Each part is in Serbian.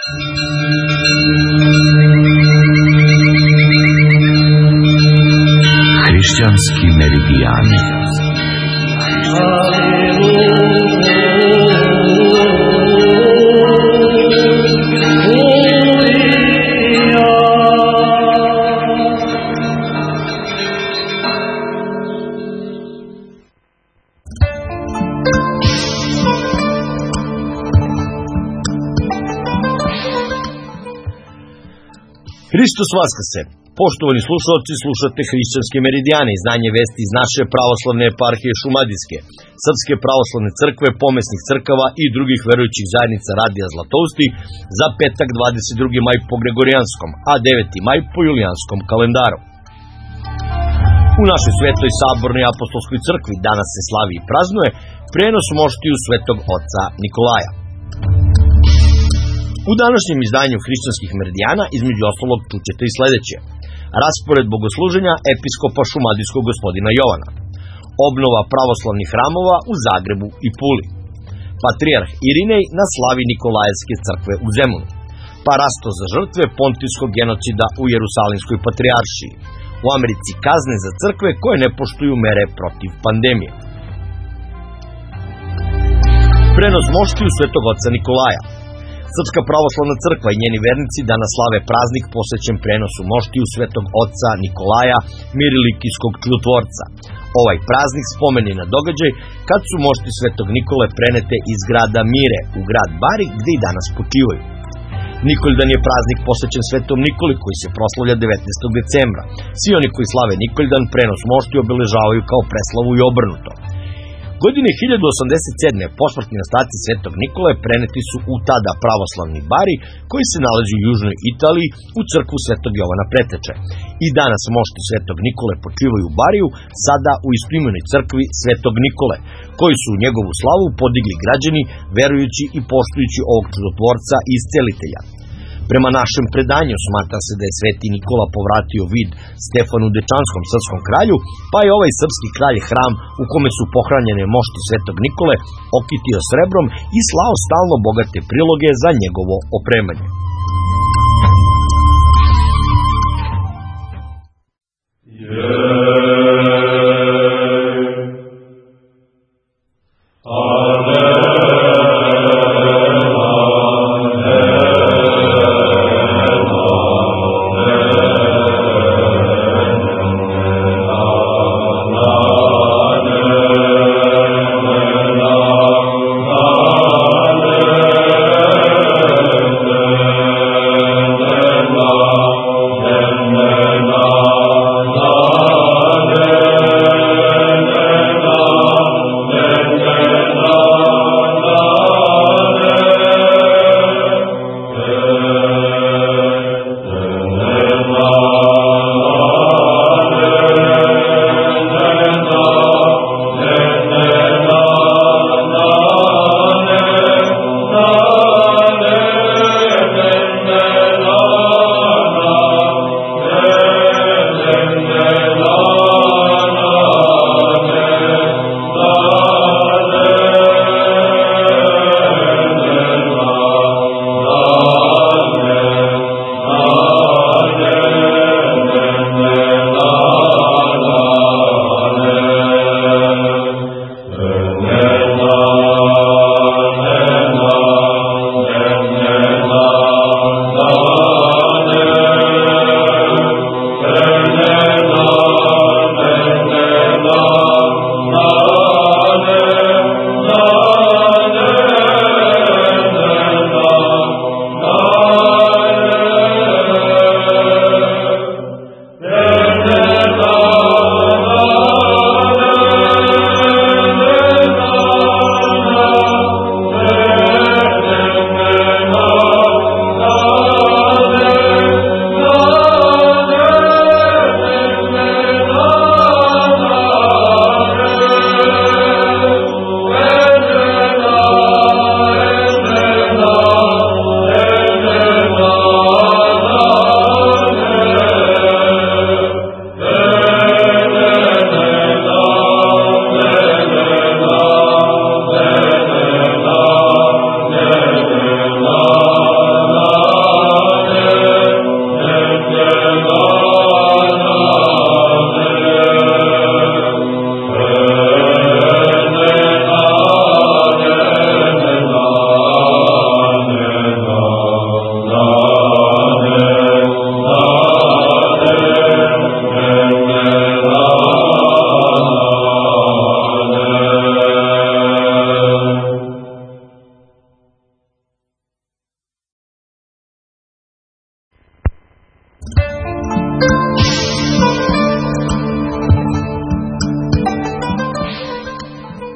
Hrišćanski meridijani. Hristos Vaskrsce! Poštovani slušalci, slušate Hrišćanske meridijane, izdanje vesti iz naše pravoslavne eparhije Šumadijske, Srpske pravoslavne crkve, pomesnih crkava i drugih verujućih zajednica Radija Zlatousti za petak 22. maj po Gregorijanskom, a 9. maj po Julijanskom kalendaru. U našoj svetoj sabornoj apostolskoj crkvi danas se slavi i praznuje prenos moštiju svetog oca Nikolaja. U današnjem izdanju Hrišćanskih meridijana između ostalog čućete i sledeće: raspored bogosluženja episkopa šumadijskog gospodina Jovana, obnova pravoslavnih hramova u Zagrebu i Puli, patrijarh Irinej na slavi Nikolajevske crkve u Zemunu, parasto za žrtve pontijskog genocida u Jerusalimskoj patrijaršiji, u Americi kazne za crkve koje ne poštuju mere protiv pandemije. Prenos moštiju svetog oca Nikolaja. Srpska pravoslavna crkva i njeni vernici danas slave praznik posvećen prenosu moštiju svetog oca Nikolaja, Mirilikijskog čudotvorca. Ovaj praznik spomeni na događaj kad su mošti svetog Nikole prenete iz grada Mire u grad Bari, gde i danas počivaju. Nikoljdan je praznik posvećen svetom Nikoli koji se proslavlja 19. decembra. Svi oni koji slave Nikoljdan prenos moštiju obeležavaju kao preslavu i obrnuto. Godine 1087. posmrtni ostaci svetog Nikole preneti su u tada pravoslavni Bari, koji se nalazi u južnoj Italiji u crkvu svetog Jovana Preteče. I danas mošti svetog Nikole počivaju u Bariju, sada u istoimenoj crkvi svetog Nikole, koji su u njegovu slavu podigli građani, verujući i poštujući ovog čudotvorca i iscelitelja. Prema našem predanju smatra se da je sveti Nikola povratio vid Stefanu Dečanskom srpskom kralju, pa je ovaj srpski kralj hram u kome su pohranjene mošti svetog Nikole okitio srebrom i slao stalno bogate priloge za njegovo opremanje.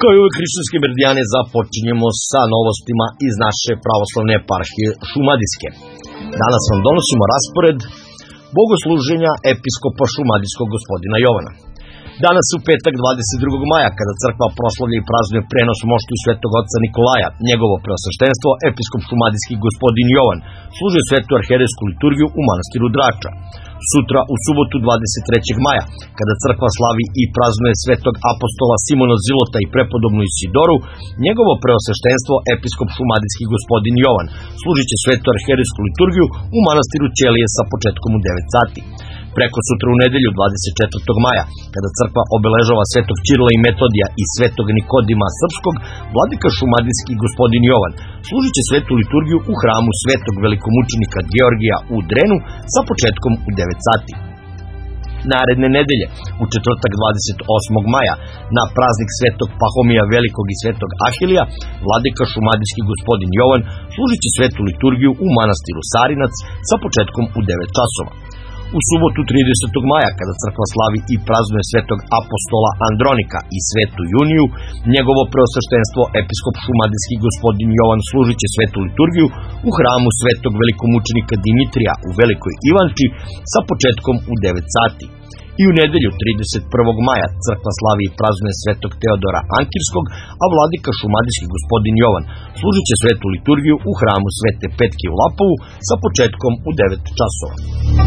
Kao i uvek hrišćanske meridijane započinjemo sa novostima iz naše pravoslavne eparhije Šumadijske. Danas vam donosimo raspored bogosluženja episkopa šumadijskog gospodina Jovana. Danas u petak 22. maja, kada crkva proslavlja i praznuje prenos moštiju svetog oca Nikolaja, njegovo preosveštenstvo, episkop šumadijski gospodin Jovan, služi svetu arhijerejsku liturgiju u manastiru Drača. Sutra, u subotu 23. maja, kada crkva slavi i praznuje svetog apostola Simona Zilota i prepodobnu Isidoru, njegovo preosveštenstvo, episkop šumadijski gospodin Jovan, služit će svetu arhijerejsku liturgiju u manastiru Ćelije sa početkom u 9 sati. Preko sutra u nedelju 24. maja, kada crkva obeležava svetog Ćirila i Metodija i svetog Nikodima Srpskog, vladika šumadijski gospodin Jovan služit će svetu liturgiju u hramu svetog velikomučenika Georgija u Drenu sa početkom u 9 sati. Naredne nedelje, u četvrtak 28. maja, na praznik svetog Pahomija Velikog i svetog Ahilija, vladika šumadijski gospodin Jovan služit će svetu liturgiju u manastiru Sarinac sa početkom u 9 časova. U subotu 30. maja, kada crkva slavi i praznuje svetog apostola Andronika i svetu Juniju, njegovo preosveštenstvo, episkop šumadijski gospodin Jovan služit će svetu liturgiju u hramu svetog velikomučenika Dimitrija u Velikoj Ivanči sa početkom u 9 sati. I u nedelju 31. maja crkva slavi i praznuje svetog Teodora Ankirskog, a vladika šumadijski gospodin Jovan služit će svetu liturgiju u hramu Svete Petke u Lapovu sa početkom u 9 časova.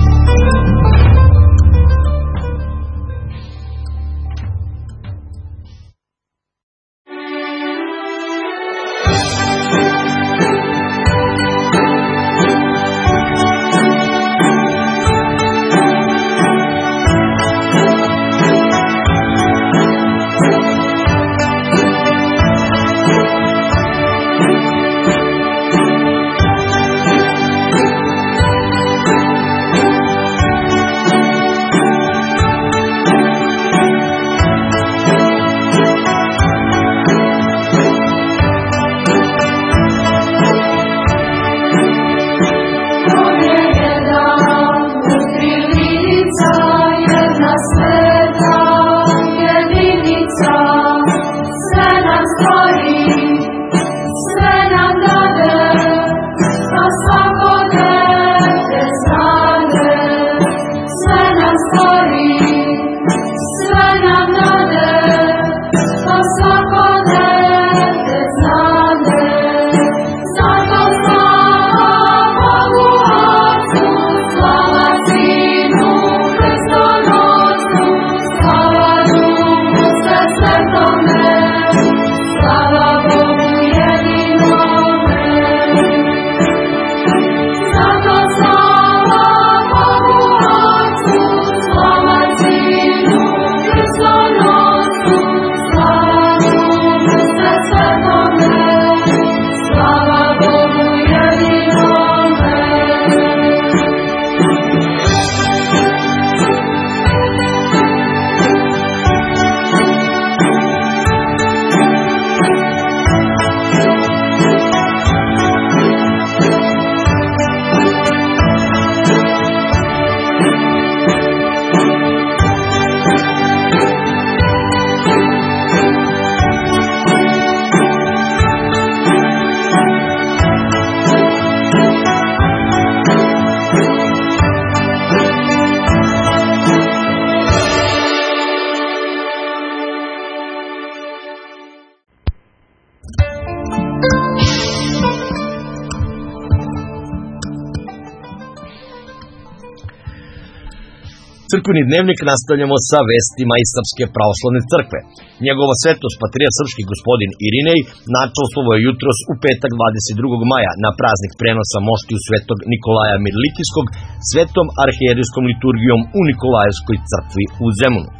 Crkveni dnevnik nastavljamo sa vestima iz Srpske pravoslavne crkve. Njegova svetost patrijarh srpski gospodin Irinej načastvovao je jutros u petak 22. maja na praznik prenosa moštiju svetog Nikolaja Mirlikijskog svetom arhijerejskom liturgijom u Nikolajevskoj crkvi u Zemunu.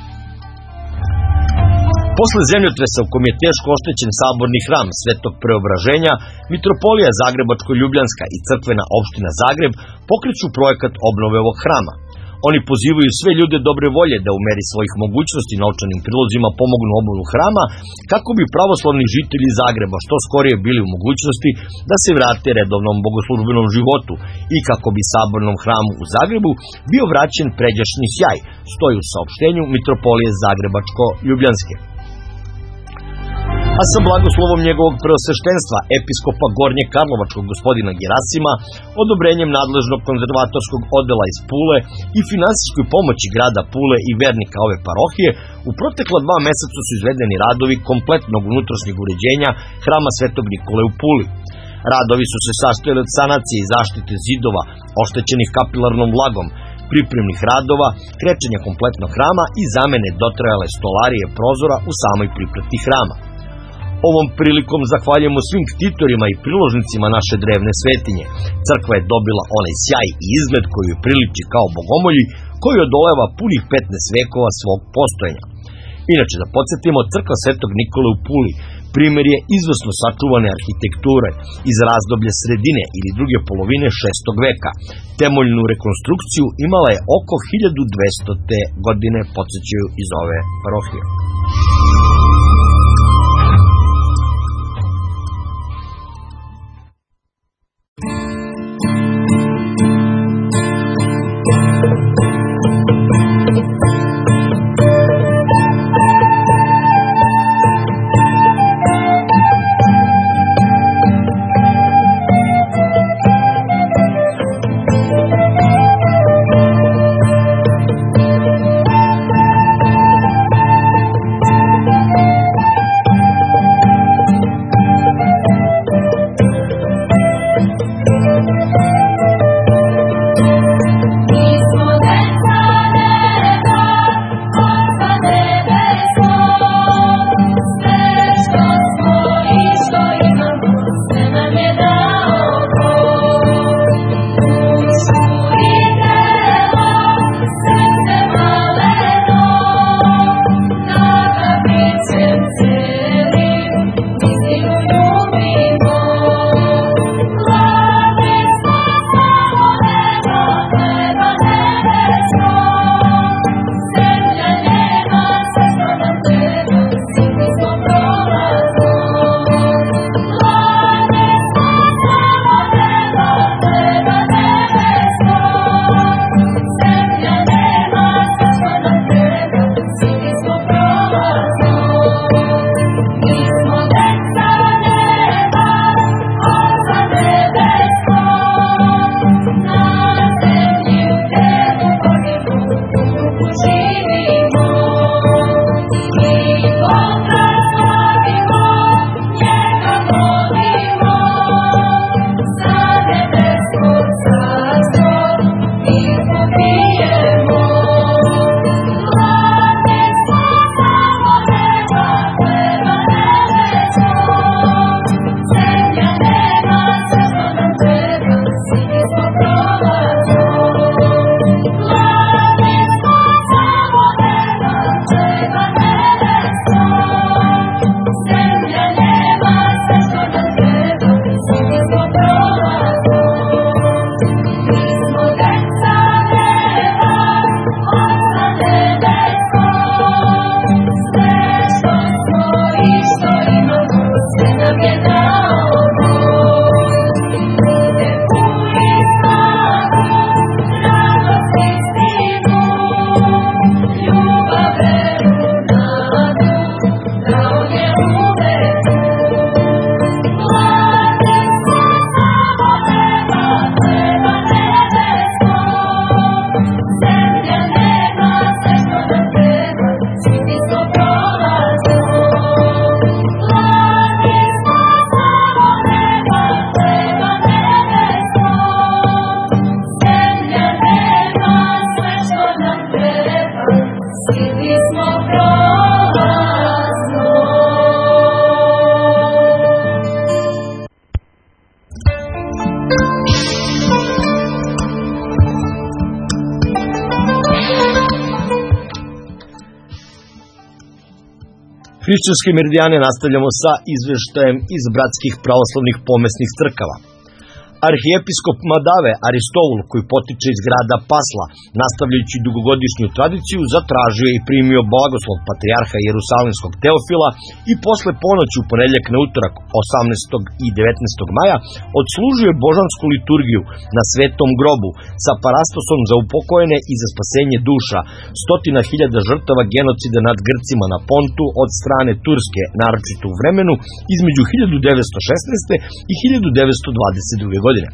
Posle zemljotresa u kom je teško oštećen saborni hram Svetog Preobraženja, Mitropolija Zagrebačko-Ljubljanska i crkvena opština Zagreb pokreću projekat obnove ovog hrama. Oni pozivaju sve ljude dobre volje da u meri svojih mogućnosti novčanim prilozima pomognu obnovu hrama, kako bi pravoslavni žitelji Zagreba što skorije bili u mogućnosti da se vrate redovnom bogoslužbenom životu i kako bi sabornom hramu u Zagrebu bio vraćen pređašnji sjaj, stoji u saopštenju Mitropolije Zagrebačko-Ljubljanske. a sa blagoslovom njegovog preosveštenstva, episkopa Gornje Karlovačkog gospodina Gerasima, odobrenjem nadležnog konzervatorskog odela iz Pule i finansijskoj pomoći grada Pule i vernika ove parohije, u protekla 2 meseca su izvedeni radovi kompletnog unutrašnjeg uređenja hrama Svetog Nikole u Puli. Radovi su se sastojali od sanacije i zaštite zidova, oštećenih kapilarnom vlagom, pripremnih radova, krečenja kompletnog hrama i zamene dotrajale stolarije prozora u samoj priprati hrama. Ovom prilikom zahvaljujemo svim ktitorima i priložnicima naše drevne svetinje. Crkva je dobila onaj sjaj i izgled koji joj priliči kao bogomolji, koji odoleva punih 15 vekova svog postojanja. Inače, da podsjetimo, crkva Svetog Nikole u Puli primjer je izvrsno sačuvane arhitekture iz razdoblja sredine ili druge polovine 6. veka. Temeljnu rekonstrukciju imala je oko 1200. godine, podsjećaju iz ove parohije. Hrišćanske meridijane nastavljamo sa izveštajem iz bratskih pravoslavnih pomesnih crkava. Arhijepiskop Madave Aristoul, koji potiče iz grada Pasla, nastavljajući dugogodišnju tradiciju, zatražio je i primio blagoslov patrijarha Jerusalimskog Teofila i posle ponoći u ponedjeljak na utorak 18. i 19. maja odslužio je božansku liturgiju na Svetom grobu sa parastosom za upokojene i za spasenje duša 100.000 žrtava genocida nad Grcima na Pontu od strane Turske, naročito u vremenu između 1916. i 1922. godine.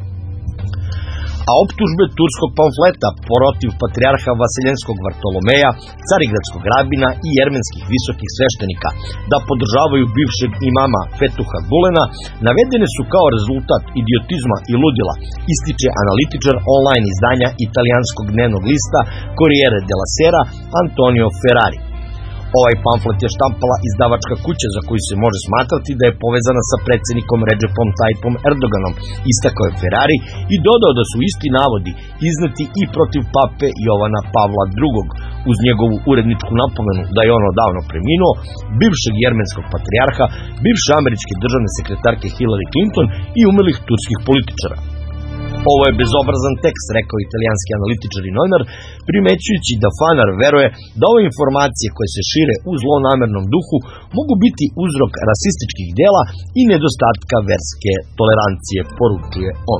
A optužbe turskog pamfleta protiv patrijarha Vaseljenskog Vartolomeja, carigradskog rabina i jermenskih visokih sveštenika da podržavaju bivšeg imama Fetuha Gulena navedene su kao rezultat idiotizma i ludila, ističe analitičar online izdanja italijanskog dnevnog lista Corriere della Sera Antonio Ferrari. Ovaj pamflet je štampala izdavačka kuća za koju se može smatrati da je povezana sa predsjednikom Recepom Tayyipom Erdoganom, istakao je Ferrari i dodao da su isti navodi izneti i protiv pape Jovana Pavla II, uz njegovu uredničku napomenu da je on odavno preminuo, bivšeg jermenskog patrijarha, bivše američke državne sekretarke Hillary Clinton i umrlih turskih političara. Ovo je bezobrazan tekst, rekao italijanski analitičar i novinar, primećujući da Fanar veruje da ove informacije koje se šire u zlonamernom duhu mogu biti uzrok rasističkih djela i nedostatka verske tolerancije, poručuje on.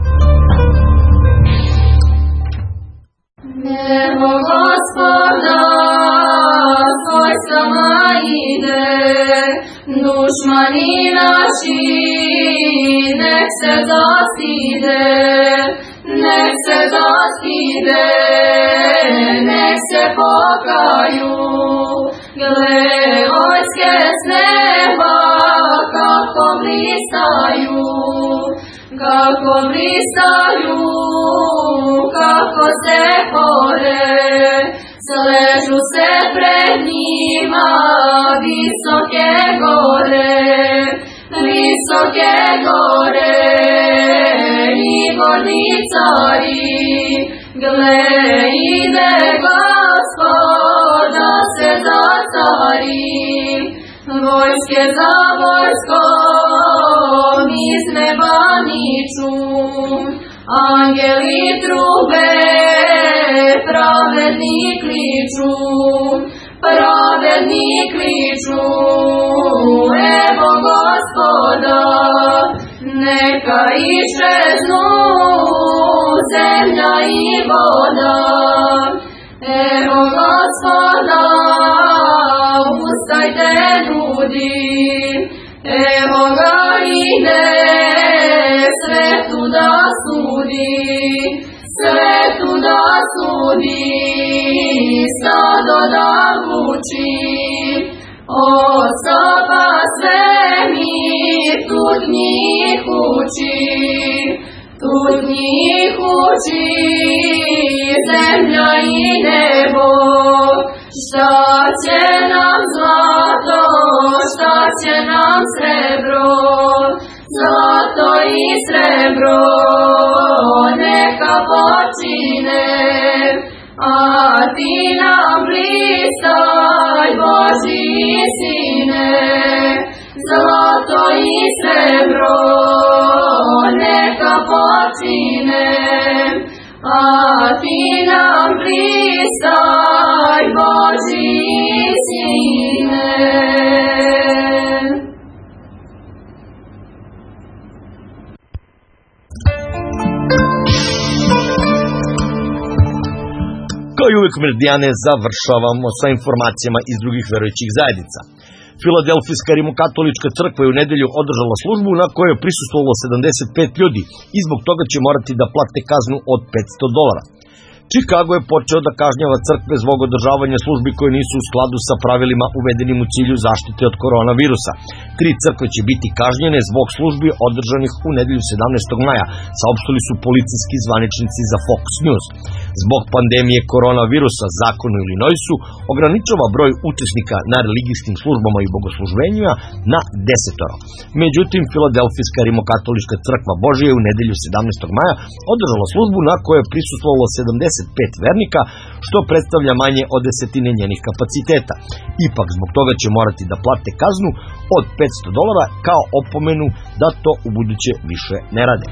Nebo Gospoda, tvoj sama ide, dušmani naši, nek se dostide, nek se dostide, nek se pokaju. Gle, vojske s neba, kako blistaju, kako blistaju, kako se pore, sležu se pred njima visoke gore, visoke gore i gorni cari. Gle, ide Gospoda se zacari, vojske za vojskom iz neba niču, angeli trube, pravedni kliču, pravedni kliču, evo Gospoda, neka iščeznu zemlja i voda. Evo Gospoda, ustajte ljudi, evo ga ide svetu da sudi, svetu da sudi, stado da vuči. O stopa svemir, tud njih uči, tud njih uči, zemlja i nebo. Šta će nam zlato, šta će nam srebro, zlato i srebro neka počine, a ti nam blistaj, Božji sine. Zlato i srebro neka počine, a ti nam blistaj, Božji sine. Kao i uvijek Meridijane završavamo sa informacijama iz drugih verujućih zajednica. Filadelfijska rimokatolička crkva je u nedelju održala službu na kojoj je prisustvovalo 75 ljudi i zbog toga će morati da plate kaznu od $500. Chicago je počeo da kažnjava crkve zbog održavanja službi koje nisu u skladu sa pravilima uvedenim u cilju zaštite od koronavirusa. 3 crkve će biti kažnjene zbog službi održanih u nedelju 17. maja, saopštili su policijski zvaničnici za Fox News. Zbog pandemije koronavirusa zakon u Illinoisu ograničava broj učesnika na religijskim službama i bogosluženjima na 10. Međutim, Filadelfijska rimokatolička crkva Božja je u nedelju 17. maja održala službu na kojoj je prisustvovalo 75 25 vernika, što predstavlja manje od desetine njenih kapaciteta. Ipak zbog toga će morati da plate kaznu od $500 kao opomenu da to ubuduće više ne rade.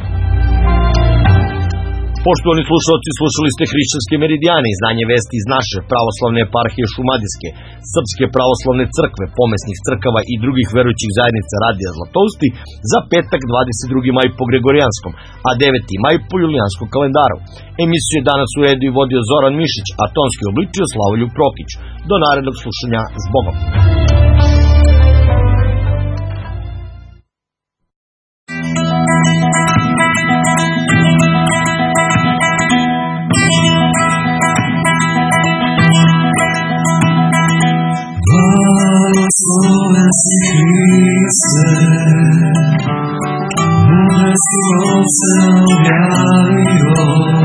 Poštovani slušalci, slušali ste Hrišćanske meridijane, izdanje vesti iz naše pravoslavne eparhije Šumadijske, Srpske pravoslavne crkve, pomesnih crkava i drugih verujućih zajednica Radija Zlatousti za petak 22. maj po Gregorijanskom, a 9. maj po Julijanskom kalendaru. Emisiju je danas uredio i vodio Zoran Mišić, a tonski obličio Slavoljub Prokić. Do narednog slušanja, s Bogom! Blagosloven si Hriste, mudrosti se objavio,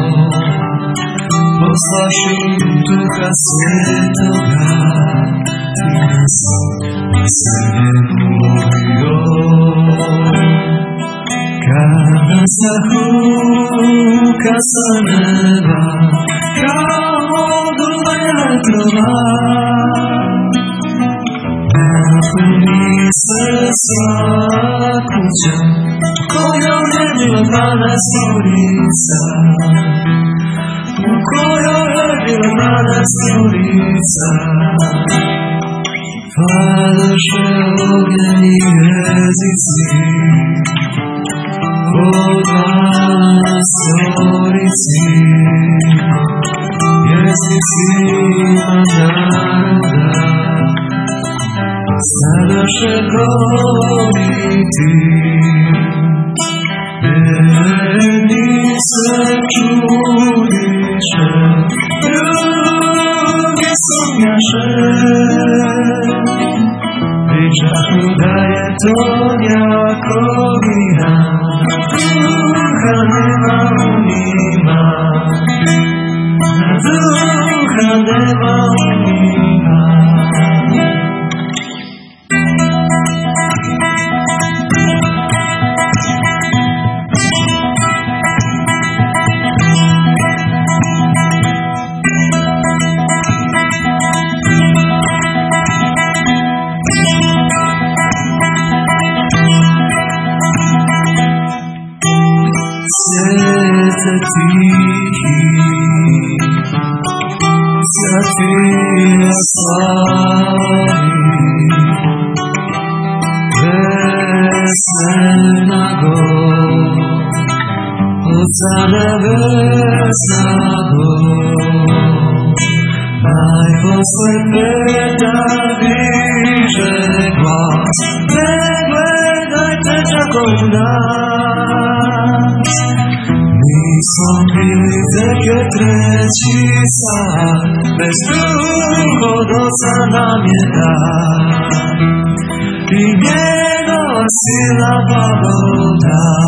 poslaši Duha Svetoga, ti nas na sebe molio. Kada zahuka sa neba, kao do vetrova, napuni se sva kuća, kojoj je bila 12 ulica, u kojoj je bila 12 ulica. Padoše ogljeni jezici, o 12 ulici, jezicima naroda. Sadoše govoriti, jedni se čudiše, drugi sumnjaše. Pričahu da je to Jakovina, duha nema u njima, duha nema u njima. Svete tihi, Svятия slavi, Vesnago, Otca nebesago, daj posle Petar diže glas, ne gledajte čakom nas. Nismo bili teke treći sad, bez drugo do sada nam je dan. I njegova sila blagodat.